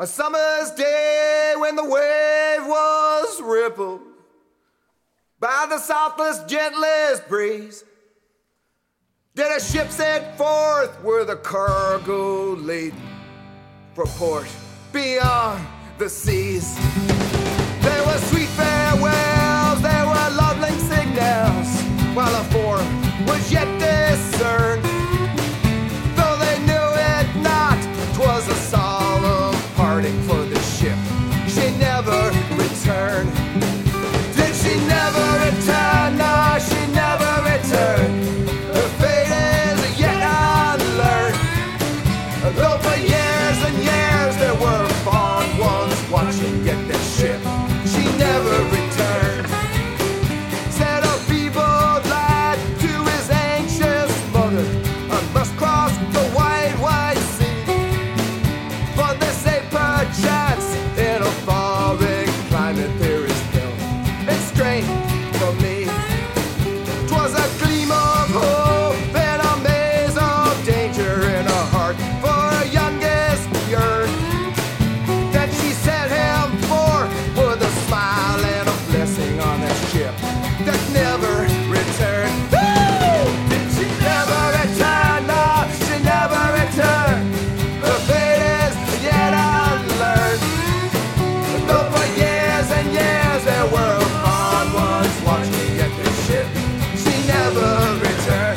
A summer's day when the wave was rippled by the southless, gentlest breeze, did a ship set forth with a cargo laden for port beyond the seas. There were sweet farewells, there were lovely signals, while a fourth was yet discerned. Though they knew it not, 'twas a solemn parting for the ship. She never returned. Did she never return? No, she never returned. Her fate is yet unlearned. Though for years and years there were fond ones watching get the ship, she never returned. Said a feeble lad to his anxious mother, I must cross the wide, wide sea. For they say perchance in a foreign climate there is hell and strain for me. 'Twas a gleam of hope and a maze of danger in her heart for her youngest yearn. Then she set him forth with a smile and a blessing on that ship that never returned. Woo! Did she never return? No, she never returned. Her fate is yet unlearned. Though for years and years there were fond ones watching at the ship, she never returned.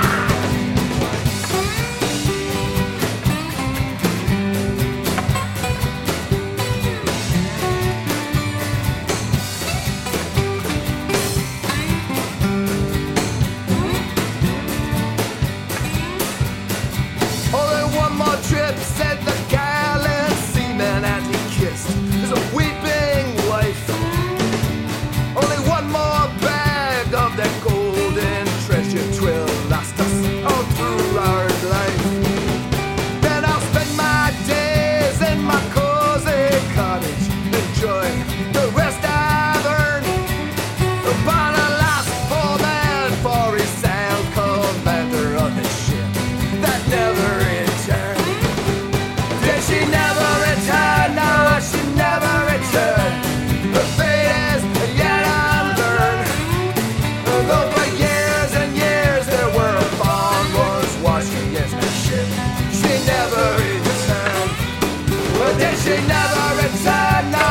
Only one more trip, said the gallant seaman as he kissed his weeping wife. Only one more bag of that golden treasure twill last us all through our life. Then I'll spend my days in my cozy cottage, enjoy the rest I've earned. Upon a last poor man, for he sailed commander of the ship that never returned. Did she never return? No, she never returned. Her fate is yet unlearned. Though for years and years there were fond ones watching against the ship, she never returned. Did she never return? No,